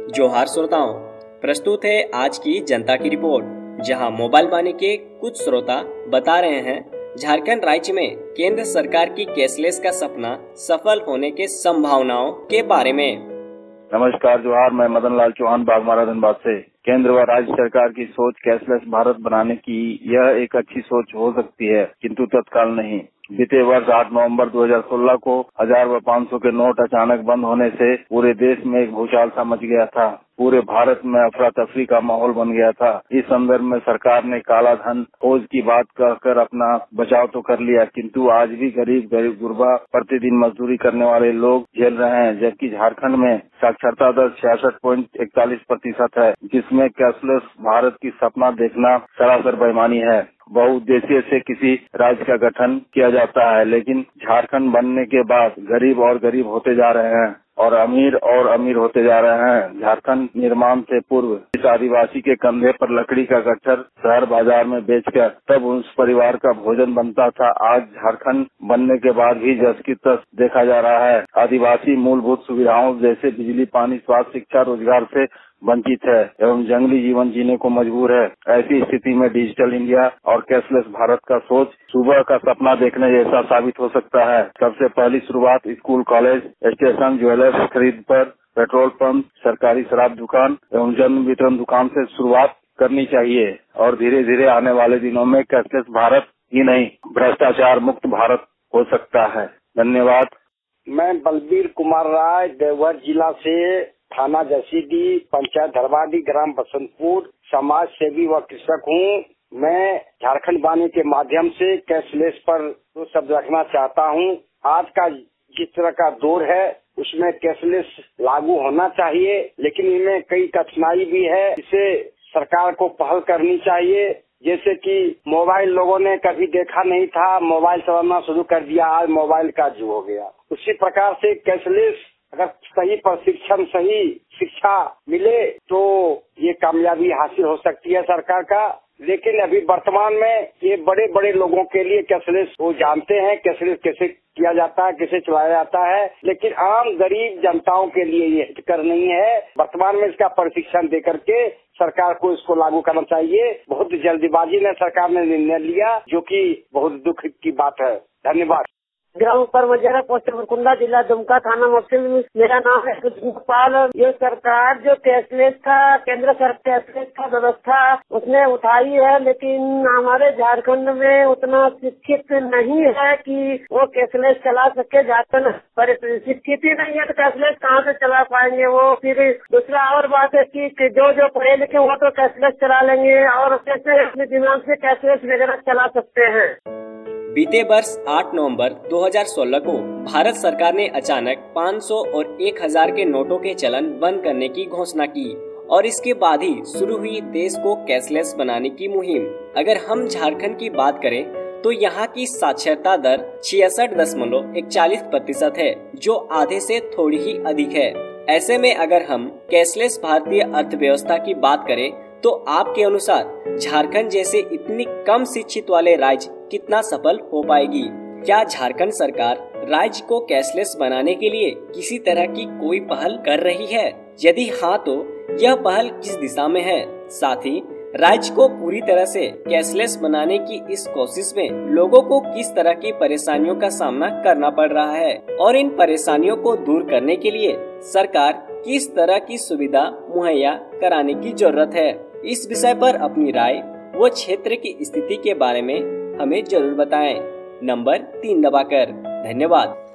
जोहार श्रोताओं, प्रस्तुत है आज की जनता की रिपोर्ट, जहां मोबाइल वाणी के कुछ श्रोता बता रहे हैं झारखंड राज्य में केंद्र सरकार की कैशलेस का सपना सफल होने के संभावनाओं के बारे में। नमस्कार, जोहार। मैं मदन लाल चौहान, बागमारा धनबाद से। केंद्र व राज्य सरकार की सोच कैशलेस भारत बनाने की यह एक अच्छी सोच हो सकती है, किंतु तत्काल नहीं। बीते वर्ष 8 नवंबर 2016 को 1000 व 500 के नोट अचानक बंद होने से पूरे देश में एक भूचाल सा मच गया था। पूरे भारत में अफरा तफरी का माहौल बन गया था। इस संदर्भ में सरकार ने काला धन खोज की बात कहकर अपना बचाव तो कर लिया, किंतु आज भी गरीब गुरबा प्रतिदिन मजदूरी करने वाले लोग झेल रहे हैं। जबकि झारखंड में साक्षरता दर 66.41% है, जिसमें कैशलेस भारत की सपना देखना सरासर बेईमानी है। बहुउद्देशीय से किसी राज्य का गठन किया जाता है, लेकिन झारखंड बनने के बाद गरीब और गरीब होते जा रहे हैं और अमीर होते जा रहे हैं। झारखंड निर्माण से पूर्व इस आदिवासी के कंधे पर लकड़ी का गट्ठर शहर बाजार में बेचकर तब उस परिवार का भोजन बनता था। आज झारखंड बनने के बाद भी जस की तस देखा जा रहा है। आदिवासी मूलभूत सुविधाओं जैसे बिजली, पानी, स्वास्थ्य, शिक्षा, रोजगार से वंचित है एवं जंगली जीवन जीने को मजबूर है। ऐसी स्थिति में डिजिटल इंडिया और कैशलेस भारत का सोच सुबह का सपना देखने जैसा साबित हो सकता है। सबसे पहली शुरुआत स्कूल, कॉलेज, स्टेशन, ज्वेलर्स खरीद पर, पेट्रोल पंप, सरकारी शराब दुकान एवं जन वितरण दुकान से शुरुआत करनी चाहिए और धीरे धीरे आने वाले दिनों में कैशलेस भारत ही नहीं, भ्रष्टाचार मुक्त भारत हो सकता है। धन्यवाद। मैं बलबीर कुमार राय, देवघर जिला से, थाना जसीडी, पंचायत धरवाडी, ग्राम बसंतपुर, समाज सेवी व कृषक हूँ। मैं झारखंड बानी के माध्यम से कैशलेस पर दो शब्द रखना चाहता हूँ। आज का जिस तरह का दौर है उसमें कैशलेस लागू होना चाहिए, लेकिन इनमें कई कठिनाई भी है। इसे सरकार को पहल करनी चाहिए। जैसे कि मोबाइल लोगों ने कभी देखा नहीं था, मोबाइल चलाना शुरू कर दिया, आज मोबाइल का जुग हो गया। उसी प्रकार से कैशलेस अगर सही प्रशिक्षण, सही शिक्षा मिले तो ये कामयाबी हासिल हो सकती है सरकार का। लेकिन अभी वर्तमान में ये बड़े बड़े लोगों के लिए कैशलेस वो जानते हैं कैशलेस कैसे किया जाता है, कैसे चलाया जाता है, लेकिन आम गरीब जनताओं के लिए ये हितकर नहीं है। वर्तमान में इसका प्रशिक्षण दे करके सरकार को इसको लागू करना चाहिए। बहुत जल्दीबाजी में सरकार ने निर्णय लिया, जो कि बहुत दुख की बात है। धन्यवाद। ग्राम पर मजरा, पोस्ट कुंडा, जिला दुमका, थाना मुफस्सिल। मेरा नाम है गोपाल। ये सरकार जो कैशलेस का केंद्र सरकार कैशलेस का व्यवस्था उसने उठाई है, लेकिन हमारे झारखंड में उतना शिक्षित नहीं है कि वो कैशलेस चला सके। झारखंड पर शिक्षित ही नहीं है तो कैशलेस कहाँ से चला पाएंगे वो। फिर दूसरा और बात है कि जो पढ़े लिखे वो तो कैशलेस चला लेंगे और कैसे अपने दिमाग से कैशलेस वगैरह चला सकते हैं। बीते वर्ष 8 नवंबर 2016 को भारत सरकार ने अचानक 500 और 1000 के नोटों के चलन बंद करने की घोषणा की और इसके बाद ही शुरू हुई देश को कैशलेस बनाने की मुहिम। अगर हम झारखंड की बात करें तो यहाँ की साक्षरता दर 66.41% है, जो आधे से थोड़ी ही अधिक है। ऐसे में अगर हम कैशलेस भारतीय अर्थव्यवस्था की बात करें तो आपके अनुसार झारखंड जैसे इतनी कम शिक्षित वाले राज्य कितना सफल हो पाएगी? क्या झारखंड सरकार राज्य को कैशलेस बनाने के लिए किसी तरह की कोई पहल कर रही है? यदि हाँ तो यह पहल किस दिशा में है? साथ ही राज्य को पूरी तरह से कैशलेस बनाने की इस कोशिश में लोगों को किस तरह की परेशानियों का सामना करना पड़ रहा है और इन परेशानियों को दूर करने के लिए सरकार किस तरह की सुविधा मुहैया कराने की जरूरत है? इस विषय पर अपनी राय व क्षेत्र की स्थिति के बारे में हमें जरूर बताएं। नंबर 3 दबाकर। धन्यवाद।